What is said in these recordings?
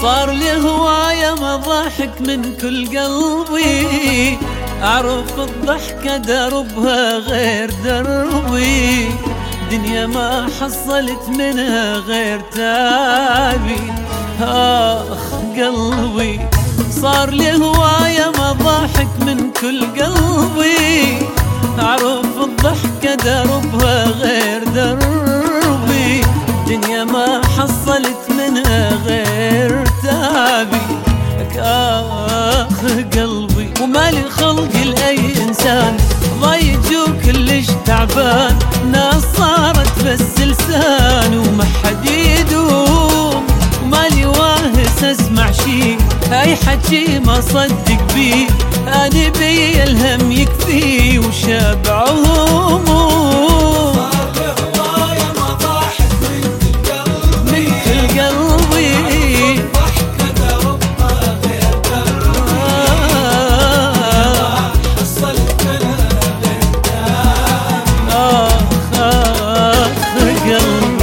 صار لي هواية مضاحك من كل قلبي، أعرف الضحكة دربها غير دربي، دنيا ما حصلت منها غير تعبي. آخ قلبي صار لي هواية مضاحك من كل قلبي، أعرف الضحكة دربها غير دربي، دنيا ما حصلت منها غير تعبي. آخ قلبي ومالي خلق لأي إنسان ضايج وكلش تعبان، ناس صارت بس لسان وما حد يدوم، ومالي واهس اسمع شي اي حكي ما صدق بيه، انا بي الهم يكفي وشابع هموم. صار لي هواية مضاحك من كل قلبي، من كل قلبي، ضحكة دربها غير دربي، ما حصلت منها غير تعبي. آخ قلبي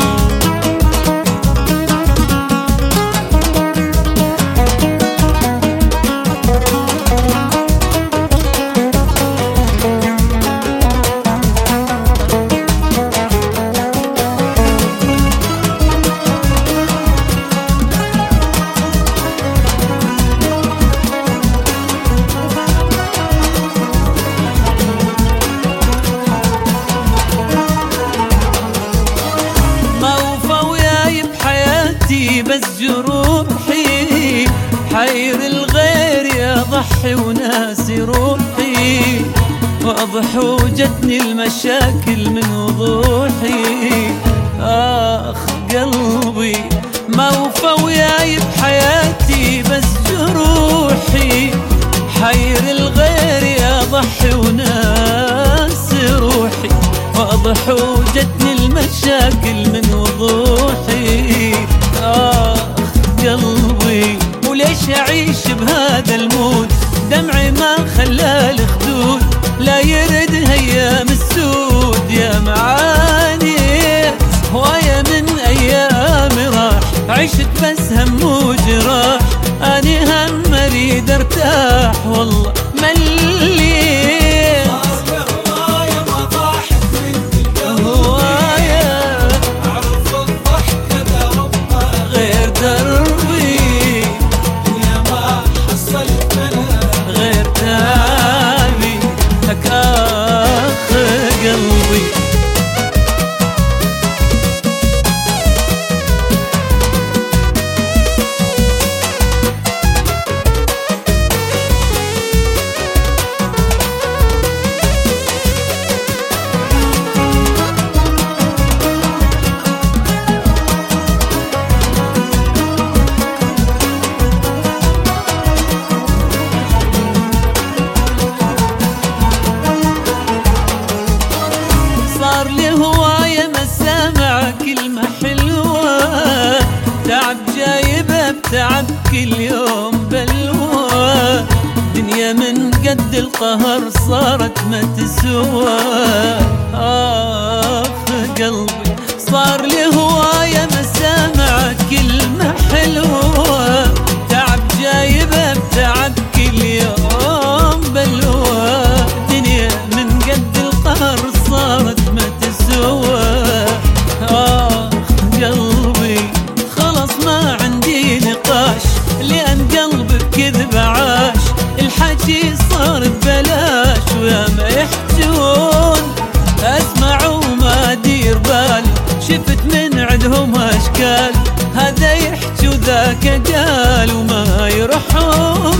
بس جروحي حير الغير يضحي وناسي روحي، واضح وجتني المشاكل من وضوحي. آخ قلبي ما وفى وياي بحياتي بس جروحي، حير الغير يضحي وناسي روحي، واضح وجتني المشاكل من وضوحي. آخ قلبي وليش أعيش بهذا المود، دمعي ما خلى الخدود لا يرد أيام السود. يا معاني هواية من أيامي راح، عشت بس هم وجراح، أني هم أريد أرتاح والله مليت. صار لي هواية مسامع كلمة حلوة، تعب جايبه بتعب كل يوم بلوى، دنيا من قد القهر صارت ما تسوى. آخ قلبي صار لي هواية مسامع كلمة حلوة، تعب جايبه بتعب كل يوم بلوى، دنيا من قد القهر صارت ما تسوى. آخ قلبي خلص ما عندي نقاش، لأن قلبي بكذب عاش، الحكي صار ببلاش ويا ما يحجون، أسمع وما أدير بال، شفت من عندهم أشكال، هذا يحكي وذاك قال وما يروحون.